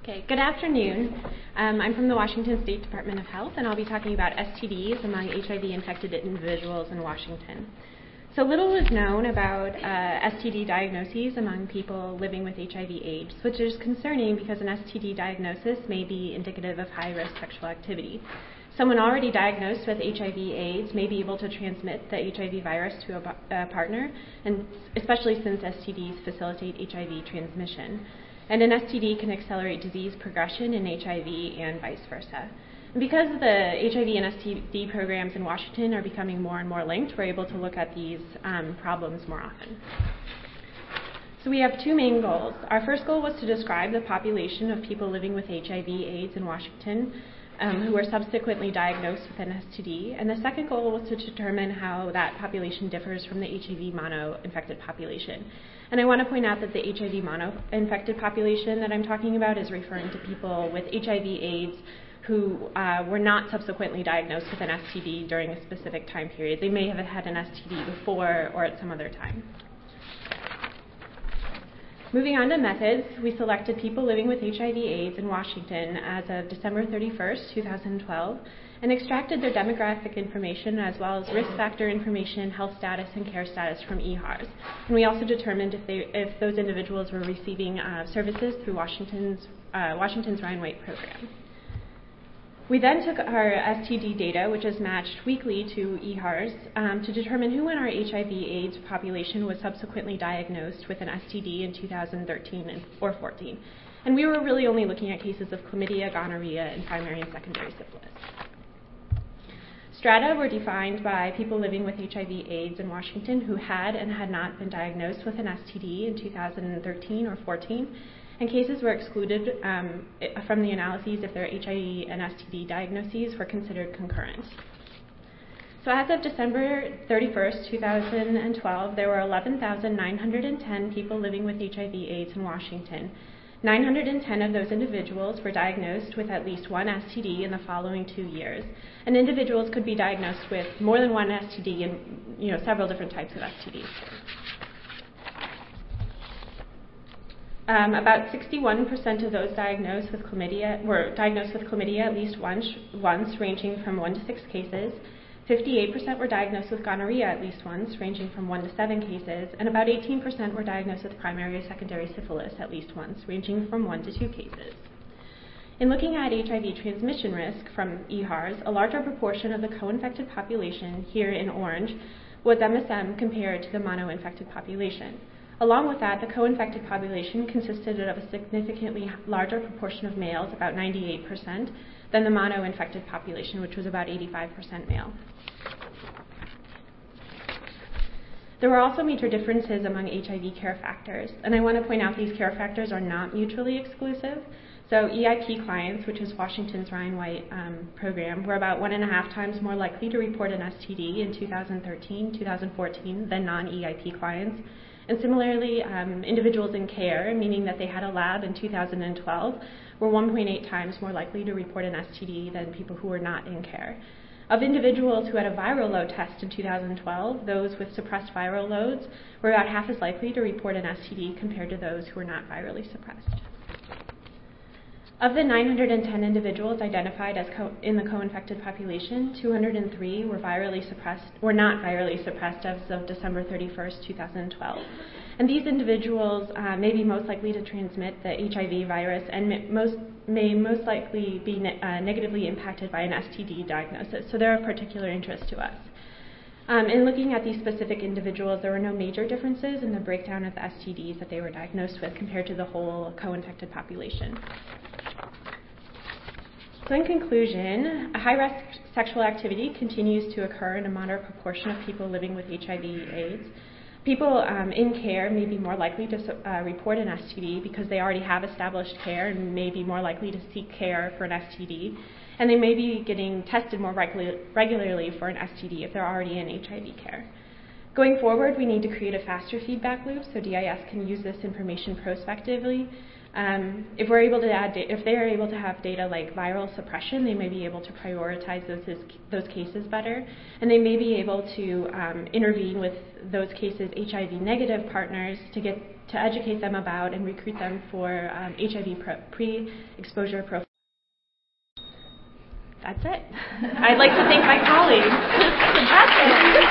Okay, good afternoon. I'm from the Washington State Department of Health, and I'll be talking about STDs among HIV-infected individuals in Washington. So little is known about STD diagnoses among people living with HIV/AIDS, which is concerning because an STD diagnosis may be indicative of high-risk sexual activity. Someone already diagnosed with HIV/AIDS may be able to transmit the HIV virus to a partner, and especially since STDs facilitate HIV transmission. And an STD can accelerate disease progression in HIV and vice versa. And because the HIV and STD programs in Washington are becoming more and more linked, we're able to look at these problems more often. So we have two main goals. Our first goal was to describe the population of people living with HIV/AIDS in Washington who were subsequently diagnosed with an STD. And the second goal was to determine how that population differs from the HIV mono-infected population. And I want to point out that the HIV mono-infected population that I'm talking about is referring to people with HIV/AIDS who were not subsequently diagnosed with an STD during a specific time period. They may have had an STD before or at some other time. Moving on to methods, we selected people living with HIV/AIDS in Washington as of December 31st, 2012, and extracted their demographic information as well as risk factor information, health status, and care status from EHARS. And we also determined if those individuals were receiving services through Washington's Ryan White program. We then took our STD data, which is matched weekly to EHARS, to determine who in our HIV/AIDS population was subsequently diagnosed with an STD in 2013 or 14. And we were really only looking at cases of chlamydia, gonorrhea, and primary and secondary syphilis. Strata were defined by people living with HIV/AIDS in Washington who had and had not been diagnosed with an STD in 2013 or 14. And cases were excluded from the analyses if their HIV and STD diagnoses were considered concurrent. So as of December 31st, 2012, there were 11,910 people living with HIV/AIDS in Washington. 910 of those individuals were diagnosed with at least one STD in the following 2 years. And individuals could be diagnosed with more than one STD and several different types of STDs. About 61% of those diagnosed with chlamydia were diagnosed with chlamydia at least once, ranging from 1 to 6 cases. 58% were diagnosed with gonorrhea at least once, ranging from 1 to 7 cases, and about 18% were diagnosed with primary or secondary syphilis at least once, ranging from 1 to 2 cases. In looking at HIV transmission risk from EHARS, a larger proportion of the co-infected population, here in orange, was MSM compared to the mono-infected population. Along with that, the co-infected population consisted of a significantly larger proportion of males, about 98%, than the mono-infected population, which was about 85% male. There were also major differences among HIV care factors, and I want to point out these care factors are not mutually exclusive. So EIP clients, which is Washington's Ryan White program, were about 1.5 times more likely to report an STD in 2013-2014 than non-EIP clients. And similarly, individuals in care, meaning that they had a lab in 2012, were 1.8 times more likely to report an STD than people who were not in care. Of individuals who had a viral load test in 2012, those with suppressed viral loads were about half as likely to report an STD compared to those who were not virally suppressed. Of the 910 individuals identified as in the co-infected population, 203 were not virally suppressed as of December 31st, 2012. And these individuals may be most likely to transmit the HIV virus and may most likely be negatively impacted by an STD diagnosis. So they're of particular interest to us. In looking at these specific individuals, there were no major differences in the breakdown of the STDs that they were diagnosed with compared to the whole co-infected population. So in conclusion, a high-risk sexual activity continues to occur in a moderate proportion of people living with HIV/AIDS. People in care may be more likely to report an STD because they already have established care and may be more likely to seek care for an STD. And they may be getting tested more regularly for an STD if they're already in HIV care. Going forward, we need to create a faster feedback loop so DIS can use this information prospectively If we're able to if they're able to have data like viral suppression, they may be able to prioritize those cases better, and they may be able to intervene with those cases' HIV-negative partners to educate them about and recruit them for HIV pre-exposure prophylaxis. That's it. I'd like to thank my colleagues.